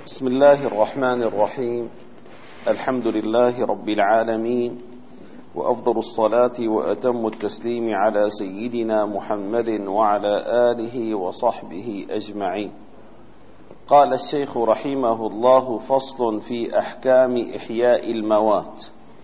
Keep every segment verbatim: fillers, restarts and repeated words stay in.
بسم الله الرحمن الرحيم. الحمد لله رب العالمين، وأفضل الصلاة وأتم التسليم على سيدنا محمد وعلى آله وصحبه أجمعين. قال الشيخ رحمه الله: فصل في أحكام إحياء الموات.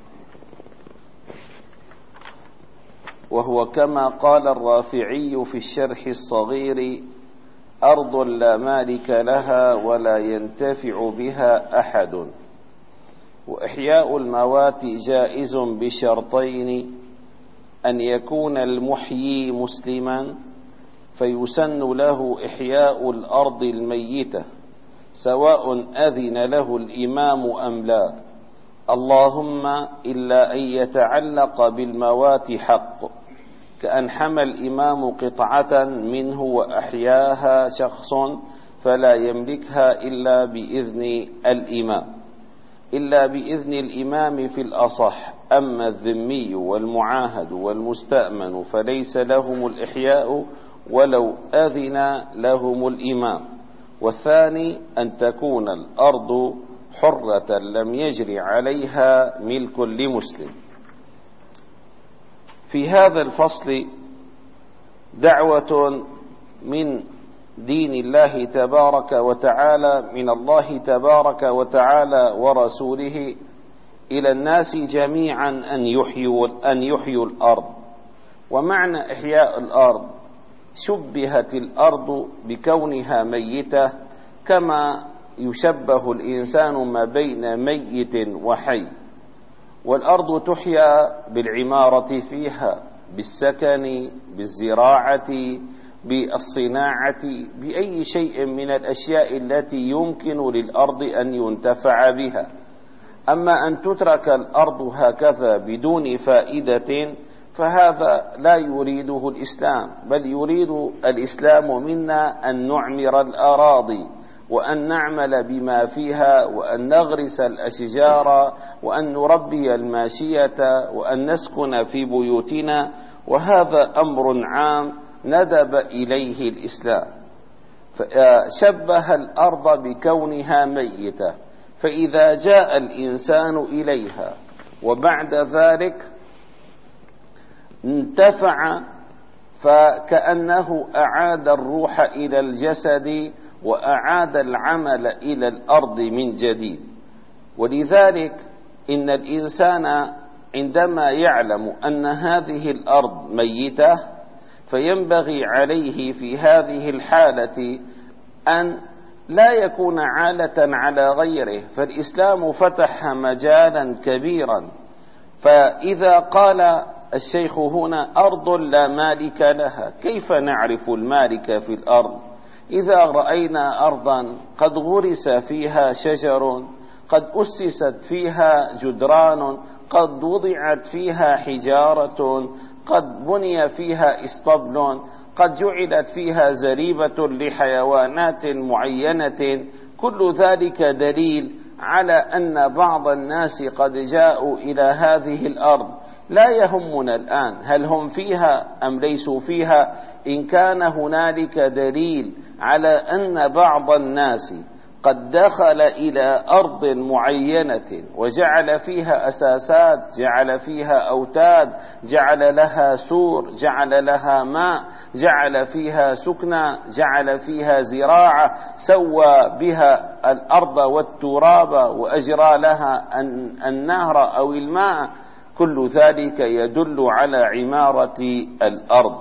وهو كما قال الرافعي في الشرح الصغير: أرض لا مالك لها ولا ينتفع بها أحد. وإحياء الموات جائز بشرطين: أن يكون المحيي مسلما فيسن له إحياء الأرض الميتة سواء أذن له الإمام أم لا، اللهم إلا أن يتعلق بالموات حق، كأن حمى الإمام قطعة منه وأحياها شخص فلا يملكها إلا بإذن الإمام إلا بإذن الإمام في الأصح. أما الذمي والمعاهد والمستأمن فليس لهم الإحياء ولو أذن لهم الإمام. والثاني أن تكون الأرض حرة لم يجري عليها ملك لمسلم. في هذا الفصل دعوة من دين الله تبارك وتعالى، من الله تبارك وتعالى ورسوله إلى الناس جميعا أن يحيوا أن يحيوا الأرض. ومعنى إحياء الأرض: شبهت الأرض بكونها ميتة كما يشبه الإنسان ما بين ميت وحي. والأرض تحيا بالعمارة فيها، بالسكن، بالزراعة، بالصناعة، بأي شيء من الأشياء التي يمكن للأرض أن ينتفع بها. أما أن تترك الأرض هكذا بدون فائدة فهذا لا يريده الإسلام، بل يريد الإسلام منا أن نعمر الأراضي، وأن نعمل بما فيها، وأن نغرس الأشجار، وأن نربي الماشية، وأن نسكن في بيوتنا. وهذا أمر عام ندب إليه الإسلام. فشبه الأرض بكونها ميتة، فإذا جاء الإنسان إليها وبعد ذلك انتفع فكأنه أعاد الروح إلى الجسد وأعاد العمل إلى الأرض من جديد. ولذلك إن الإنسان عندما يعلم أن هذه الأرض ميتة فينبغي عليه في هذه الحالة أن لا يكون عالة على غيره، فالإسلام فتح مجالا كبيرا. فإذا قال الشيخ هنا: أرض لا مالك لها، كيف نعرف المالك في الأرض؟ إذا رأينا أرضا قد غرس فيها شجر، قد أسست فيها جدران، قد وضعت فيها حجارة، قد بني فيها اسطبل، قد جعلت فيها زريبة لحيوانات معينة، كل ذلك دليل على أن بعض الناس قد جاءوا إلى هذه الأرض. لا يهمنا الآن هل هم فيها أم ليسوا فيها، إن كان هنالك دليل على أن بعض الناس قد دخل إلى أرض معينة وجعل فيها أساسات، جعل فيها أوتاد، جعل لها سور، جعل لها ماء، جعل فيها سكنى، جعل فيها زراعة، سوى بها الأرض والتراب وأجرى لها النهر أو الماء، كل ذلك يدل على عمارة الأرض.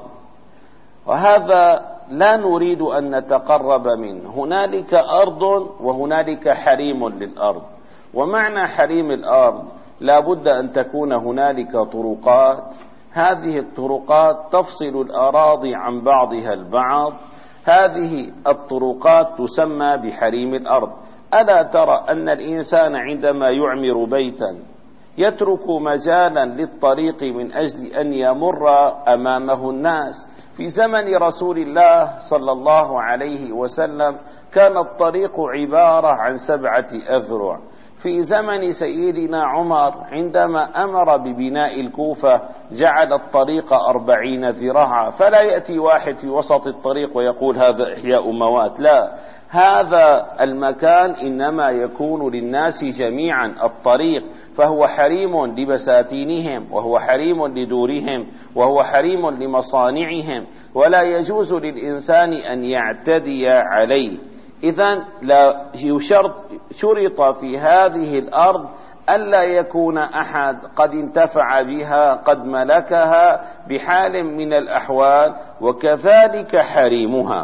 وهذا لا نريد أن نتقرب منه. هنالك أرض وهنالك حريم للأرض. ومعنى حريم الأرض لا بد أن تكون هنالك طرقات، هذه الطرقات تفصل الأراضي عن بعضها البعض، هذه الطرقات تسمى بحريم الأرض. ألا ترى أن الإنسان عندما يعمر بيتا يترك مجالا للطريق من أجل أن يمر أمامه الناس؟ في زمن رسول الله صلى الله عليه وسلم كان الطريق عبارة عن سبعة أذرع، في زمن سيدنا عمر عندما أمر ببناء الكوفة جعل الطريق أربعين ذراعا، فلا يأتي واحد في وسط الطريق ويقول هذا إحياء موات، لا، هذا المكان إنما يكون للناس جميعا الطريق، فهو حريم لبساتينهم، وهو حريم لدورهم، وهو حريم لمصانعهم، ولا يجوز للإنسان أن يعتدي عليه. إذن لا يشرط شرط في هذه الأرض ألا يكون أحد قد انتفع بها قد ملكها بحال من الأحوال، وكذلك حريمها.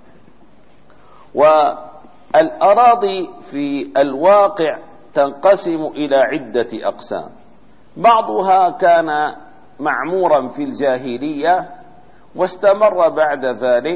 والأراضي في الواقع تنقسم إلى عدة أقسام، بعضها كان معمورا في الجاهلية واستمر بعد ذلك،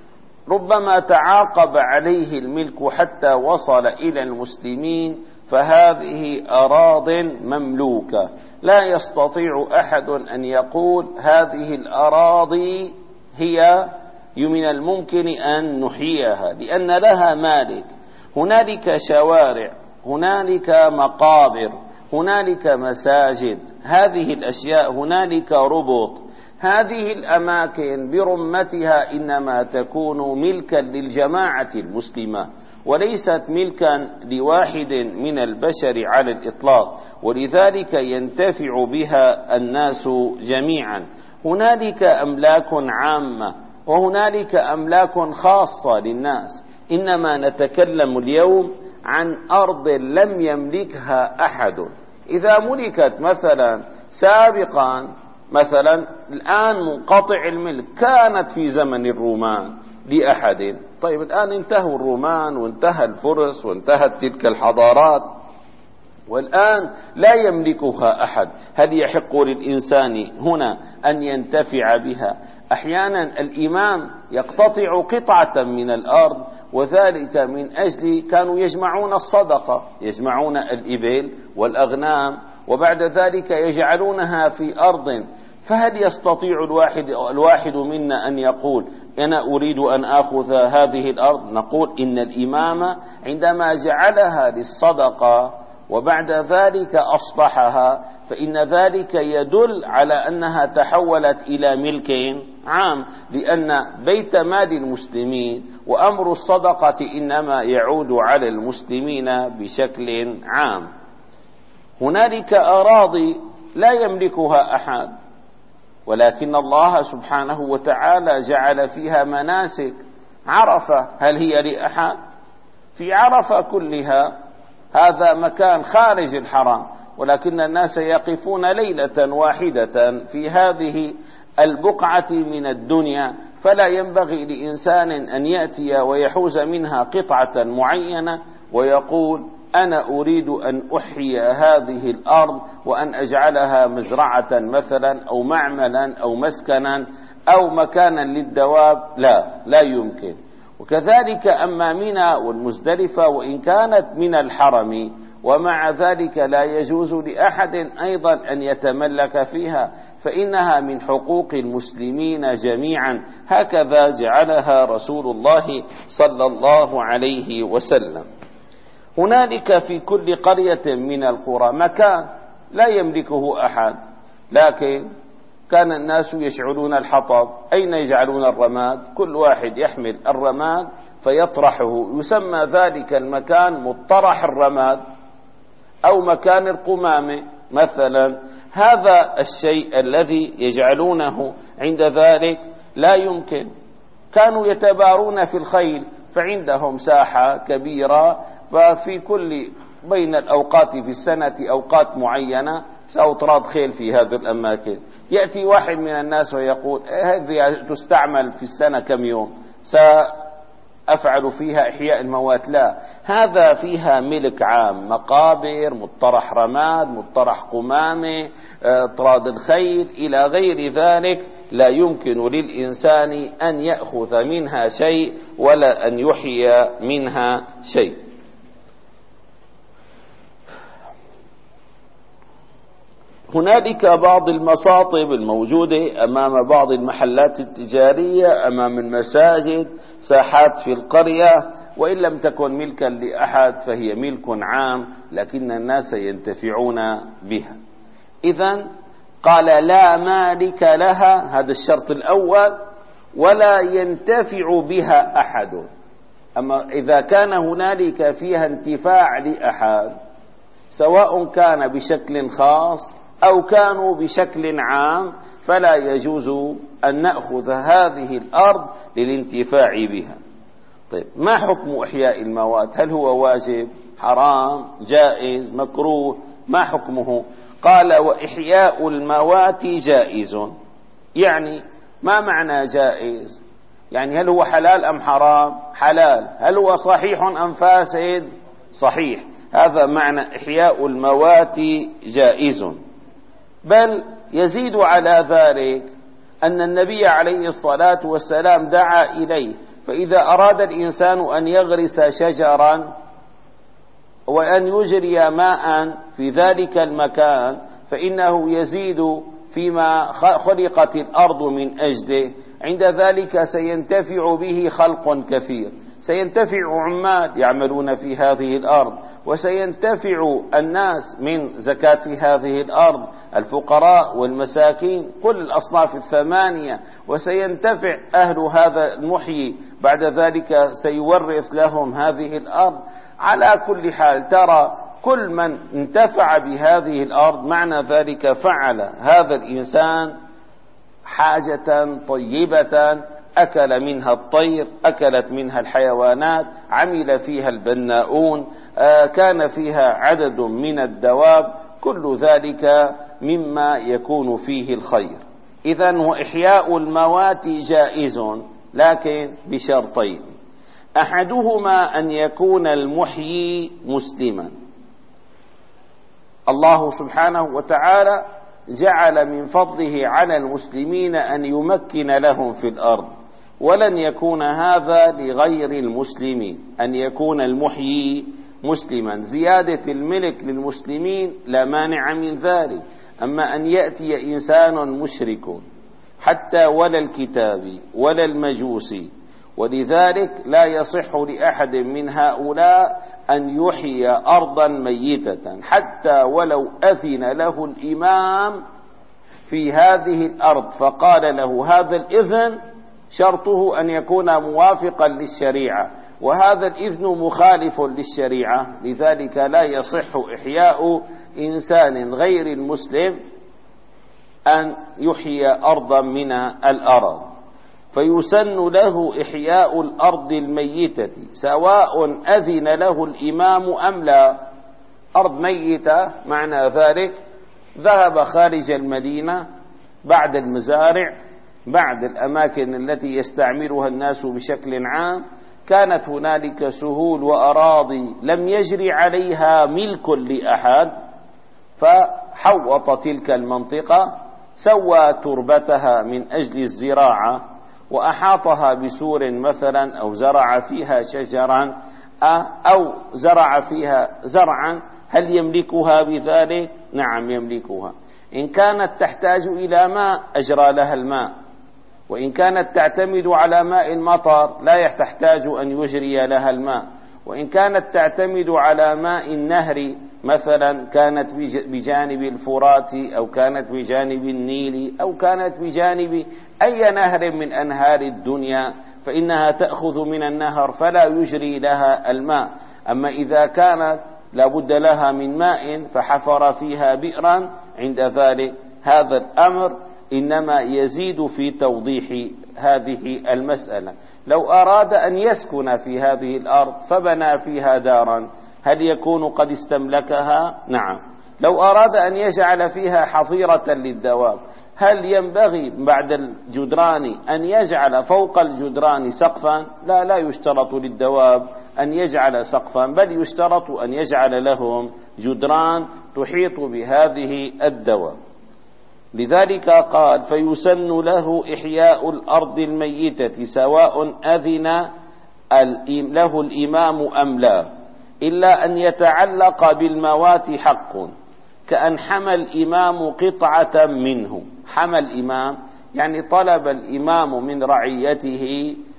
ربما تعاقب عليه الملك حتى وصل إلى المسلمين، فهذه أراض مملوكة لا يستطيع أحد أن يقول هذه الأراضي هي من الممكن أن نحييها، لأن لها مالك. هنالك شوارع، هنالك مقابر، هنالك مساجد، هذه الأشياء، هنالك ربط، هذه الأماكن برمتها إنما تكون ملكا للجماعة المسلمة، وليست ملكا لواحد من البشر على الإطلاق، ولذلك ينتفع بها الناس جميعا. هنالك أملاك عامة وهنالك أملاك خاصة للناس، إنما نتكلم اليوم عن أرض لم يملكها أحد. إذا ملكت مثلا سابقا، مثلا الآن منقطع الملك، كانت في زمن الرومان لأحد، طيب الآن انتهوا الرومان وانتهى الفرس وانتهت تلك الحضارات، والآن لا يملكها أحد، هل يحق للإنسان هنا أن ينتفع بها؟ أحيانا الإمام يقتطع قطعة من الأرض، وذلك من أجل كانوا يجمعون الصدقة، يجمعون الإبل والأغنام، وبعد ذلك يجعلونها في أرض، فهل يستطيع الواحد, الواحد منا أن يقول أنا أريد أن أخذ هذه الأرض؟ نقول إن الإمام عندما جعلها للصدقة وبعد ذلك أصلحها، فإن ذلك يدل على أنها تحولت إلى ملك عام، لأن بيت مال المسلمين وأمر الصدقة إنما يعود على المسلمين بشكل عام. هنالك أراضي لا يملكها أحد، ولكن الله سبحانه وتعالى جعل فيها مناسك. عرفة هل هي لأحد؟ في عرفة كلها هذا مكان خارج الحرم، ولكن الناس يقفون ليلة واحدة في هذه البقعة من الدنيا، فلا ينبغي لإنسان أن يأتي ويحوز منها قطعة معينة ويقول أنا أريد أن أحيي هذه الأرض وأن أجعلها مزرعة مثلا أو معملا أو مسكنا أو مكانا للدواب، لا لا يمكن. وكذلك أما منى والمزدلفة وإن كانت من الحرم، ومع ذلك لا يجوز لأحد أيضا أن يتملك فيها، فإنها من حقوق المسلمين جميعا، هكذا جعلها رسول الله صلى الله عليه وسلم. هنالك في كل قرية من القرى مكان لا يملكه أحد، لكن كان الناس يشعلون الحطب، أين يجعلون الرماد؟ كل واحد يحمل الرماد فيطرحه، يسمى ذلك المكان مطرح الرماد أو مكان القمامة مثلا. هذا الشيء الذي يجعلونه عند ذلك لا يمكن. كانوا يتبارون في الخيل، فعندهم ساحة كبيرة، ففي كل بين الأوقات في السنة أوقات معينة سأطراد خيل في هذه الأماكن. يأتي واحد من الناس ويقول هذه تستعمل في السنة كم يوم، سأفعل فيها إحياء الموات؟ لا، هذا فيها ملك عام، مقابر، مطرح رماد، مطرح قمامة، اطراد الخيل إلى غير ذلك، لا يمكن للإنسان أن يأخذ منها شيء ولا أن يحيي منها شيء. هنالك بعض المصاطب الموجودة أمام بعض المحلات التجارية، أمام المساجد، ساحات في القرية، وإن لم تكن ملكا لأحد فهي ملك عام، لكن الناس ينتفعون بها. إذن قال لا مالك لها، هذا الشرط الأول، ولا ينتفع بها أحد. أما إذا كان هنالك فيها انتفاع لأحد، سواء كان بشكل خاص أو كانوا بشكل عام، فلا يجوز أن نأخذ هذه الأرض للانتفاع بها. طيب، ما حكم إحياء الموات؟ هل هو واجب، حرام، جائز، مكروه؟ ما حكمه؟ قال وإحياء الموات جائز. يعني ما معنى جائز؟ يعني هل هو حلال أم حرام؟ حلال. هل هو صحيح أم فاسد؟ صحيح. هذا معنى إحياء الموات جائز. بل يزيد على ذلك أن النبي عليه الصلاة والسلام دعا إليه، فإذا أراد الإنسان أن يغرس شجرا وأن يجري ماء في ذلك المكان، فإنه يزيد فيما خلقت الأرض من أجله، عند ذلك سينتفع به خلق كثير، سينتفع عمال يعملون في هذه الأرض، وسينتفع الناس من زكاة هذه الأرض، الفقراء والمساكين، كل الأصناف الثمانية، وسينتفع أهل هذا المحيي، بعد ذلك سيورث لهم هذه الأرض. على كل حال ترى كل من انتفع بهذه الأرض معنى ذلك فعل هذا الإنسان حاجة طيبة، أكل منها الطير، أكلت منها الحيوانات، عمل فيها البناؤون، كان فيها عدد من الدواب، كل ذلك مما يكون فيه الخير. إذن وإحياء الموات جائز، لكن بشرطين: أحدهما أن يكون المحيي مسلما. الله سبحانه وتعالى جعل من فضله على المسلمين أن يمكن لهم في الأرض، ولن يكون هذا لغير المسلمين، أن يكون المحيي مسلما. زيادة الملك للمسلمين لا مانع من ذلك، أما أن يأتي إنسان مشرك حتى ولا الكتابي ولا المجوسي، ولذلك لا يصح لأحد من هؤلاء أن يحيي أرضا ميتة، حتى ولو أذن له الإمام في هذه الأرض فقال له هذا الإذن شرطه أن يكون موافقا للشريعة، وهذا الإذن مخالف للشريعة، لذلك لا يصح إحياء إنسان غير المسلم أن يحيي أرضا من الأرض. فيسن له إحياء الأرض الميتة سواء أذن له الإمام أم لا. أرض ميتة معنى ذلك ذهب خارج المدينة، بعد المزارع، بعد الأماكن التي يستعملها الناس بشكل عام، كانت هنالك سهول وأراضي لم يجري عليها ملك لأحد، فحوط تلك المنطقة، سوى تربتها من أجل الزراعة، وأحاطها بسور مثلا، أو زرع فيها شجرا، أو زرع فيها زرعا. هل يملكها بذلك؟ نعم يملكها. إن كانت تحتاج إلى ماء أجرى لها الماء، وإن كانت تعتمد على ماء المطر لا تحتاج أن يجري لها الماء، وإن كانت تعتمد على ماء النهر مثلا، كانت بجانب الفرات أو كانت بجانب النيل أو كانت بجانب أي نهر من أنهار الدنيا، فإنها تأخذ من النهر فلا يجري لها الماء. أما إذا كانت لابد لها من ماء فحفر فيها بئرا، عند ذلك هذا الأمر إنما يزيد في توضيح هذه المسألة. لو أراد أن يسكن في هذه الأرض فبنى فيها دارا، هل يكون قد استملكها؟ نعم. لو أراد أن يجعل فيها حظيرة للدواب، هل ينبغي بعد الجدران أن يجعل فوق الجدران سقفا؟ لا، لا يشترط للدواب أن يجعل سقفا، بل يشترط أن يجعل لهم جدران تحيط بهذه الدواب. لذلك قال فيسن له إحياء الأرض الميتة سواء أذن له الإمام أم لا، إلا أن يتعلق بالموات حق، كأن حمى الإمام قطعة منه. حمى الإمام يعني طلب الإمام من رعيته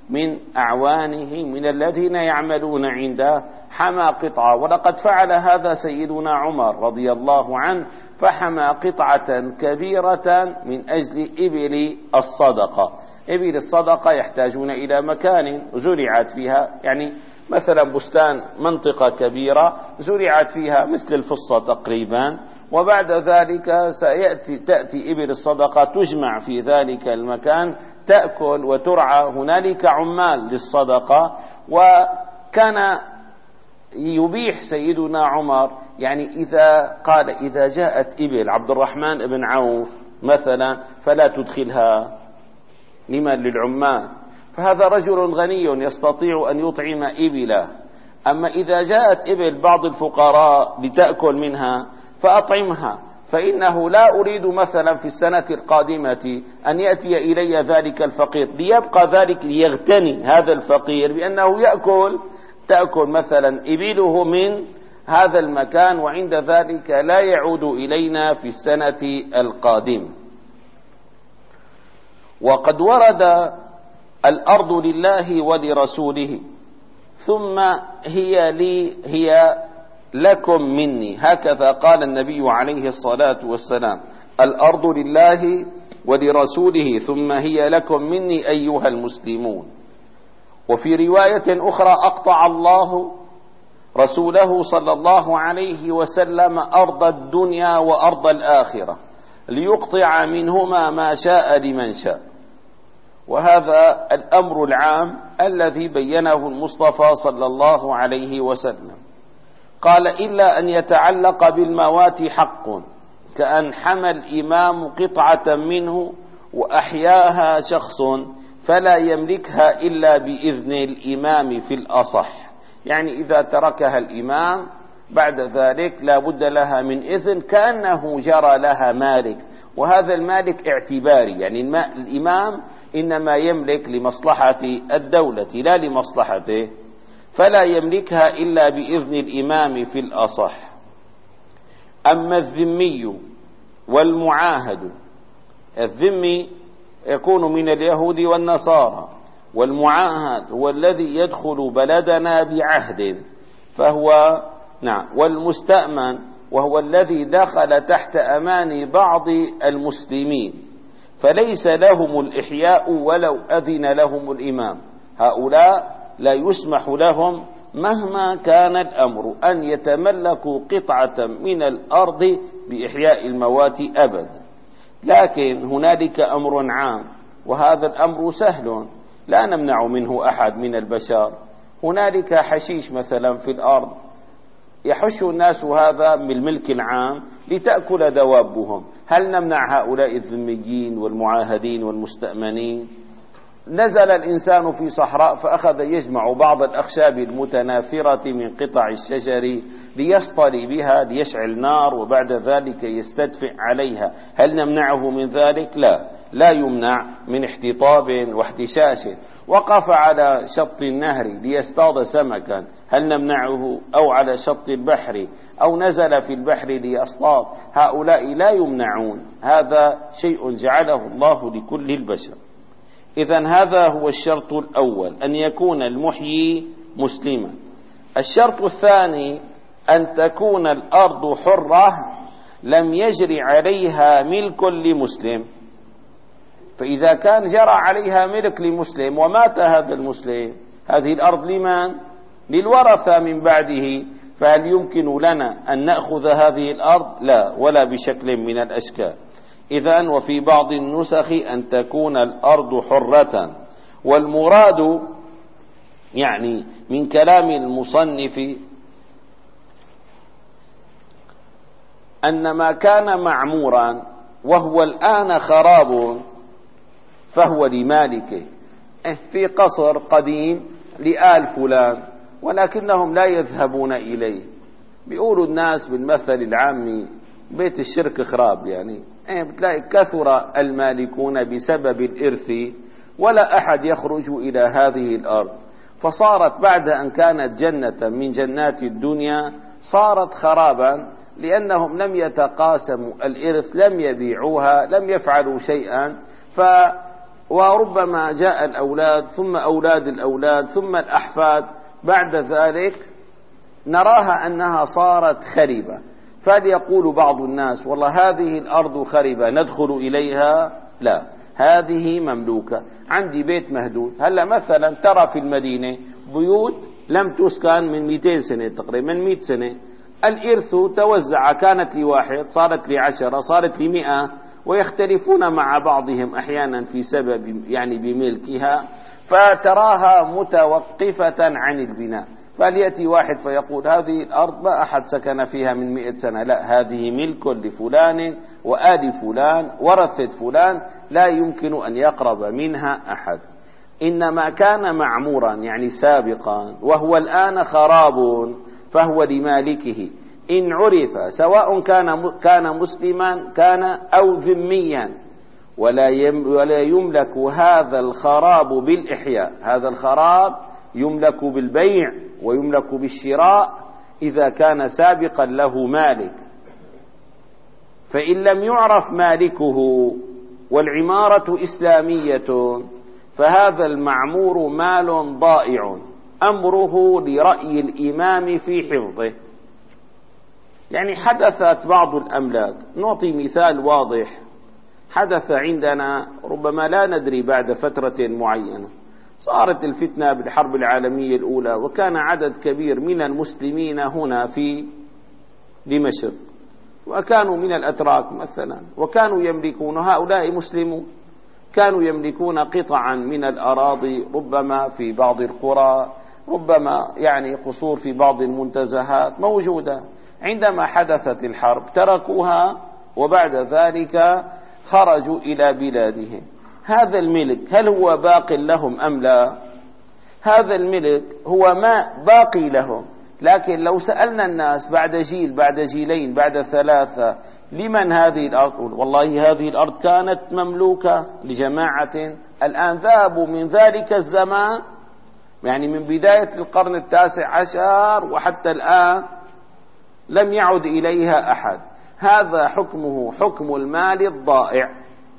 من أعوانه من الذين يعملون عنده حمى قطعة. ولقد فعل هذا سيدنا عمر رضي الله عنه، فحمى قطعة كبيرة من أجل إبل الصدقة. إبل الصدقة يحتاجون إلى مكان زرعت فيها، يعني مثلا بستان منطقة كبيرة زرعت فيها مثل الفصة تقريبا، وبعد ذلك سيأتي تأتي إبل الصدقة تجمع في ذلك المكان تأكل وترعى. هنالك عمال للصدقة، وكان يبيح سيدنا عمر، يعني إذا قال إذا جاءت إبل عبد الرحمن بن عوف مثلا فلا تدخلها لمن للعمال، فهذا رجل غني يستطيع أن يطعم إبله. أما إذا جاءت إبل بعض الفقراء لتأكل منها فأطعمها، فإنه لا أريد مثلا في السنة القادمة أن يأتي إلي ذلك الفقير ليبقى ذلك ليغتني هذا الفقير بأنه يأكل تأكل مثلا إبله من هذا المكان، وعند ذلك لا يعود إلينا في السنة القادمة. وقد ورد الأرض لله ولرسوله ثم هي لي هي لكم مني، هكذا قال النبي عليه الصلاة والسلام: الأرض لله ولرسوله ثم هي لكم مني أيها المسلمون. وفي رواية أخرى: أقطع الله رسوله صلى الله عليه وسلم أرض الدنيا وأرض الآخرة ليقطع منهما ما شاء لمن شاء. وهذا الأمر العام الذي بينه المصطفى صلى الله عليه وسلم. قال: إلا أن يتعلق بالموات حق، كأن حمى الإمام قطعة منه وأحياها شخص فلا يملكها إلا بإذن الإمام في الأصح، يعني إذا تركها الإمام بعد ذلك لا بد لها من إذن، كأنه جرى لها مالك، وهذا المالك اعتباري، يعني الإمام إنما يملك لمصلحة الدولة لا لمصلحته، فلا يملكها إلا بإذن الإمام في الأصح. أما الذمي والمعاهد، الذمي يكون من اليهود والنصارى، والمعاهد هو الذي يدخل بلدنا بعهد فهو نعم، والمستأمن وهو الذي دخل تحت أمان بعض المسلمين، فليس لهم الإحياء ولو أذن لهم الإمام. هؤلاء لا يسمح لهم مهما كان الأمر أن يتملكوا قطعة من الأرض بإحياء الموات أبدا. لكن هنالك أمر عام، وهذا الأمر سهل لا نمنع منه أحد من البشر. هنالك حشيش مثلا في الأرض يحش الناس هذا بالملك العام لتأكل دوابهم، هل نمنع هؤلاء الذميين والمعاهدين والمستأمنين؟ نزل الإنسان في صحراء فأخذ يجمع بعض الأخشاب المتناثرة من قطع الشجر ليصطلي بها ليشعل نار وبعد ذلك يستدفئ عليها، هل نمنعه من ذلك؟ لا، لا يمنع من احتطاب واحتشاش. وقف على شط النهر ليصطاد سمكا، هل نمنعه؟ أو على شط البحر أو نزل في البحر ليصطاد، هؤلاء لا يمنعون، هذا شيء جعله الله لكل البشر. إذن هذا هو الشرط الأول، أن يكون المحيي مسلما. الشرط الثاني أن تكون الأرض حرة لم يجري عليها ملك لمسلم، فإذا كان جرى عليها ملك لمسلم ومات هذا المسلم، هذه الأرض لمن؟ للورثة من بعده، فهل يمكن لنا أن نأخذ هذه الأرض؟ لا، ولا بشكل من الأشكال. إذن وفي بعض النسخ أن تكون الأرض حرة، والمراد يعني من كلام المصنف أن ما كان معمورا وهو الآن خراب فهو لمالكه. في قصر قديم لآل فلان ولكنهم لا يذهبون إليه، بيقولوا الناس بالمثل العامي بيت الشرك خراب، يعني بتلاقي كثر المالكون بسبب الإرث ولا أحد يخرج إلى هذه الأرض، فصارت بعد أن كانت جنة من جنات الدنيا صارت خرابا، لأنهم لم يتقاسموا الإرث، لم يبيعوها، لم يفعلوا شيئا، وربما جاء الأولاد ثم أولاد الأولاد ثم الأحفاد، بعد ذلك نراها أنها صارت خربة. فليقول بعض الناس والله هذه الأرض خربة ندخل إليها؟ لا، هذه مملوكة. عندي بيت مهدود، هلا مثلا ترى في المدينة بيوت لم تسكن من مئتين سنة تقريبا، من مئة سنة، الإرث توزع، كانت لواحد صارت لعشرة صارت لمئة، ويختلفون مع بعضهم أحيانا في سبب يعني بملكها، فتراها متوقفة عن البناء. فليأتي واحد فيقول هذه الأرض ما أحد سكن فيها من مئة سنة، لا، هذه ملك لفلان وآل فلان ورثة فلان، لا يمكن أن يقرب منها أحد. إنما كان معمورا يعني سابقا وهو الآن خراب فهو لمالكه إن عرف، سواء كان كان مسلما كان أو ذميا، ولا ولا يملك هذا الخراب بالإحياء. هذا الخراب يملك بالبيع ويملك بالشراء إذا كان سابقا له مالك. فإن لم يعرف مالكه والعمارة إسلامية فهذا المعمور مال ضائع أمره لرأي الإمام في حفظه. يعني حدثت بعض الأملاك، نعطي مثال واضح حدث عندنا ربما لا ندري بعد فترة معينة، صارت الفتنة بالحرب العالمية الأولى، وكان عدد كبير من المسلمين هنا في دمشق، وكانوا من الأتراك مثلا، وكانوا يملكون، هؤلاء مسلمون، كانوا يملكون قطعا من الأراضي ربما في بعض القرى، ربما يعني قصور في بعض المنتزهات موجودة. عندما حدثت الحرب تركوها وبعد ذلك خرجوا إلى بلادهم. هذا الملك هل هو باق لهم أم لا؟ هذا الملك هو ما باقي لهم، لكن لو سألنا الناس بعد جيل بعد جيلين بعد ثلاثة لمن هذه الأرض؟ والله هذه الأرض كانت مملوكة لجماعة، الآن ذهبوا من ذلك الزمان، يعني من بداية القرن التاسع عشر وحتى الآن لم يعد إليها أحد. هذا حكمه حكم المال الضائع،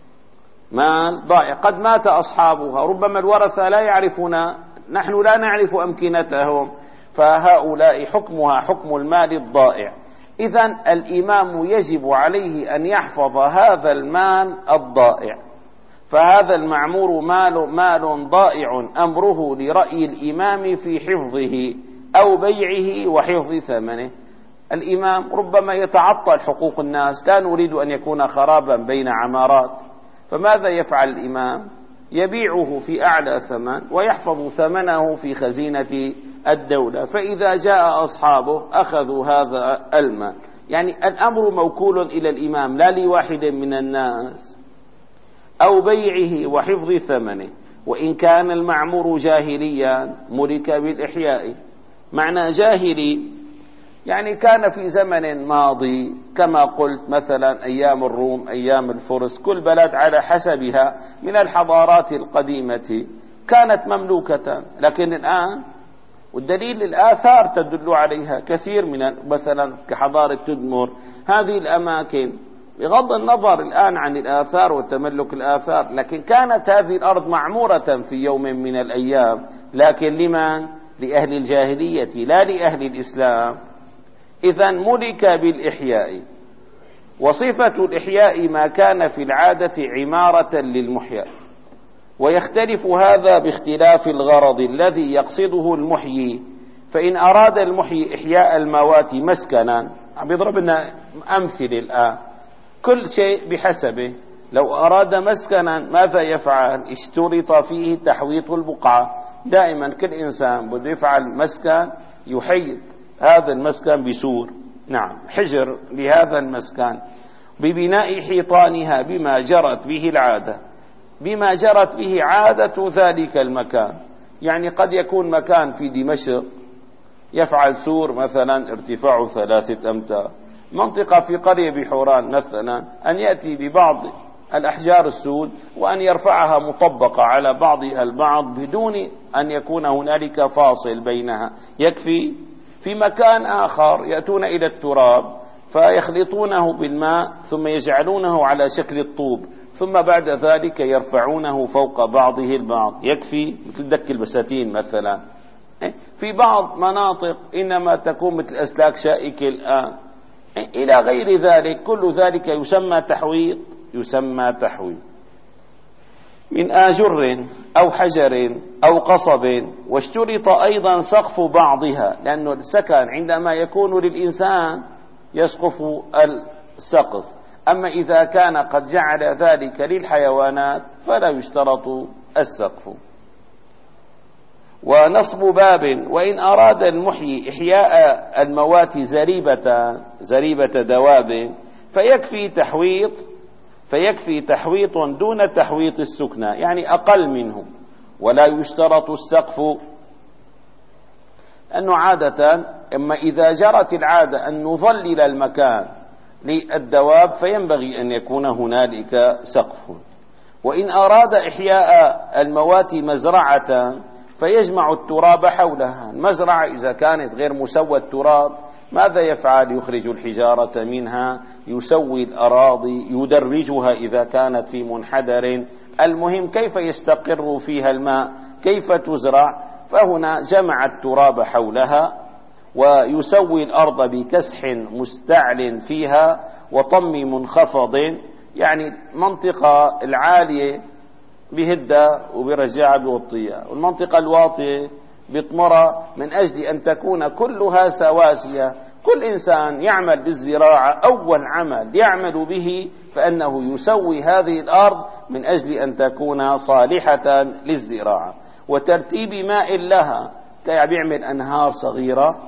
مال ضائع قد مات أصحابها، ربما الورثة لا يعرفون، نحن لا نعرف أمكنتهم، فهؤلاء حكمها حكم المال الضائع. إذن الإمام يجب عليه أن يحفظ هذا المال الضائع، فهذا المعمور مال مال ضائع أمره لرأي الإمام في حفظه أو بيعه وحفظ ثمنه. الإمام ربما يتعطل حقوق الناس، لا نريد أن يكون خرابا بين عمارات، فماذا يفعل الإمام؟ يبيعه في أعلى ثمن ويحفظ ثمنه في خزينة الدولة، فإذا جاء أصحابه أخذوا هذا المال. يعني الأمر موكول إلى الإمام لا لواحد من الناس، أو بيعه وحفظ ثمنه. وإن كان المعمور جاهليا ملك بالإحياء. معنى جاهلي يعني كان في زمن ماضي كما قلت، مثلا أيام الروم، أيام الفرس، كل بلد على حسبها من الحضارات القديمة كانت مملوكة. لكن الآن، والدليل الآثار تدل عليها كثير، من مثلا كحضارة تدمر، هذه الأماكن بغض النظر الآن عن الآثار وتملك الآثار، لكن كانت هذه الأرض معمورة في يوم من الأيام، لكن لمن؟ لأهل الجاهلية لا لأهل الإسلام. إذن ملك بالإحياء. وصفة الإحياء ما كان في العادة عمارة للمحيا، ويختلف هذا باختلاف الغرض الذي يقصده المحيي. فإن أراد المحيي إحياء الموات مسكنا، عم يضرب لنا أمثلة الآن، كل شيء بحسبه. لو أراد مسكنا ماذا يفعل؟ اشترط فيه تحويط البقعة. دائما كل إنسان بده يفعل مسكن يحيط هذا المسكن بسور، نعم، حجر لهذا المسكن، ببناء حيطانها بما جرت به العادة، بما جرت به عادة ذلك المكان. يعني قد يكون مكان في دمشق يفعل سور مثلا ارتفاعه ثلاثة أمتار، منطقة في قرية بحوران مثلا أن يأتي ببعض الأحجار السود وأن يرفعها مطبقة على بعضها البعض بدون أن يكون هنالك فاصل بينها، يكفي. في مكان آخر يأتون إلى التراب فيخلطونه بالماء ثم يجعلونه على شكل الطوب، ثم بعد ذلك يرفعونه فوق بعضه البعض، يكفي مثل دك البساتين مثلا. في بعض مناطق إنما تكون مثل أسلاك شائكة الآن إلى غير ذلك، كل ذلك يسمى تحويط، يسمى تحويط من آجر أو حجر أو قصب. واشترط أيضا سقف بعضها، لأن السكن عندما يكون للإنسان يسقف السقف، أما إذا كان قد جعل ذلك للحيوانات فلا يشترط السقف. ونصب باب، وإن أراد المحيي إحياء الموات زريبة زريبة دواب فيكفي تحويط فيكفي تحويط دون تحويط السكنى، يعني أقل منه، ولا يشترط السقف. أنه عادة إما إذا جرت العادة أن نظلل المكان للدواب فينبغي أن يكون هنالك سقف. وإن أراد إحياء الموات مزرعة فيجمع التراب حولها. المزرعة إذا كانت غير مسوى التراب ماذا يفعل؟ يخرج الحجارة منها، يسوي الأراضي، يدرجها إذا كانت في منحدر، المهم كيف يستقر فيها الماء، كيف تزرع. فهنا جمع التراب حولها ويسوي الأرض بكسح مستعل فيها وطم منخفض، يعني منطقة العالية بهدة وبرجعها بوطيها، والمنطقة الواطية بطمرة، من أجل أن تكون كلها سواسية. كل إنسان يعمل بالزراعة أول عمل يعمل به فأنه يسوي هذه الأرض من أجل أن تكون صالحة للزراعة، وترتيب ماء لها، بيعمل أنهار صغيرة،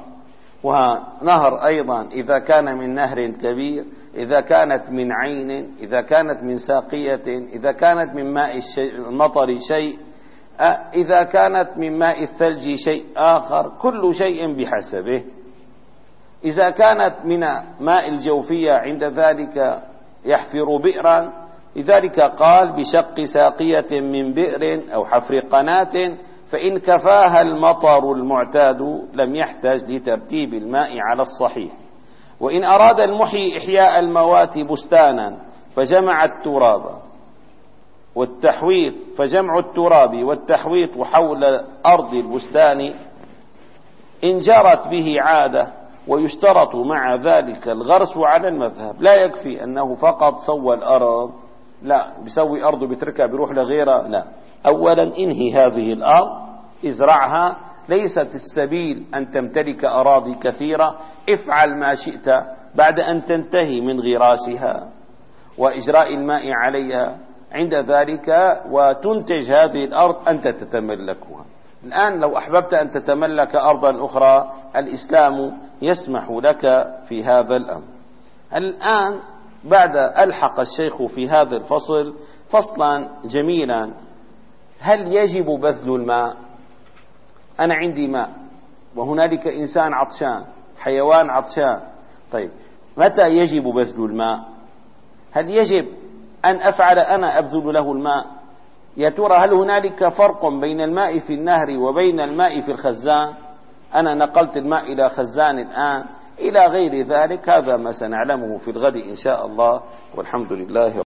ونهر أيضا إذا كان من نهر كبير، إذا كانت من عين، إذا كانت من ساقية، إذا كانت من ماء المطر شيء، إذا كانت من ماء الثلج شيء آخر، كل شيء بحسبه. إذا كانت من ماء الجوفية عند ذلك يحفر بئرا، لذلك قال بشق ساقية من بئر أو حفر قناة، فإن كفاها المطر المعتاد لم يحتاج لترتيب الماء على الصحيح. وإن أراد المحيي إحياء الموات بستانا فجمع التراب والتحويط، فجمع التراب والتحويط حول أرض البستان إن جرت به عادة، ويشترط مع ذلك الغرس على المذهب. لا يكفي أنه فقط سوى الأرض، لا، بيسوي أرض بتركها بيروح لغيرها، لا، أولا انهي هذه الأرض، ازرعها، ليست السبيل أن تمتلك أراضي كثيرة، افعل ما شئت بعد أن تنتهي من غراسها وإجراء الماء عليها، عند ذلك وتنتج هذه الأرض أنت تتملكها. الآن لو أحببت أن تتملك أرضا أخرى الإسلام يسمح لك في هذا الأمر. الآن بعد ألحق الشيخ في هذا الفصل فصلا جميلا: هل يجب بذل الماء؟ أنا عندي ماء وهنالك إنسان عطشان، حيوان عطشان، طيب متى يجب بذل الماء؟ هل يجب أن أفعل أنا أبذل له الماء؟ يا ترى هل هنالك فرق بين الماء في النهر وبين الماء في الخزان؟ أنا نقلت الماء إلى خزان الآن إلى غير ذلك، هذا ما سنعلمه في الغد إن شاء الله، والحمد لله.